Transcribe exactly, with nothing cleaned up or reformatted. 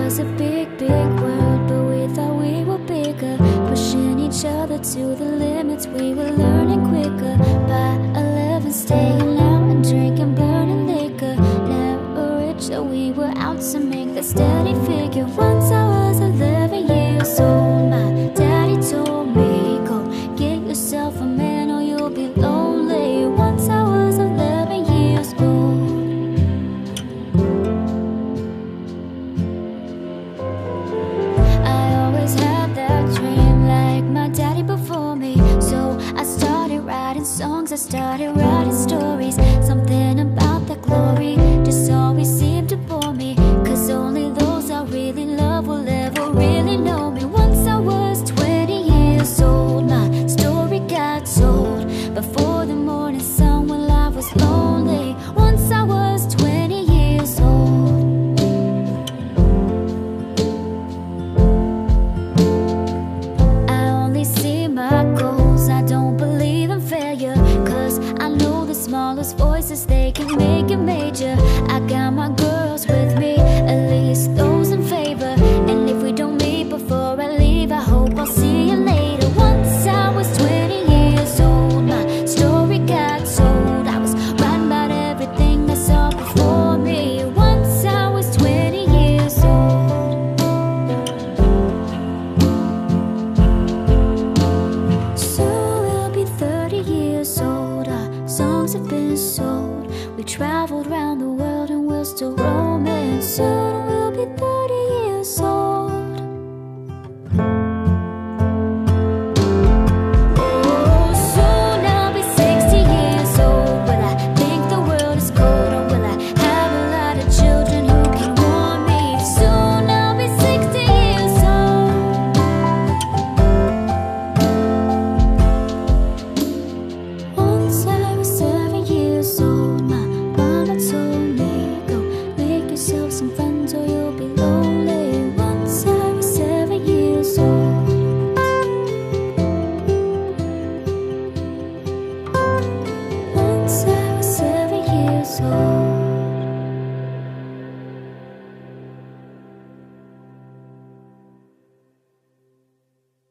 was a big, big world, but we thought we were bigger, pushing each other to the limits. We were learning quicker. By eleven, staying out and drinking, burning liquor. Never rich, so we were out to make the steady figure. Once I was eleven years old, my daddy told me, go get yourself a man or you'll be lonely. Once I was eleven years old. I always had that dream like my daddy before me, so I started writing songs, I started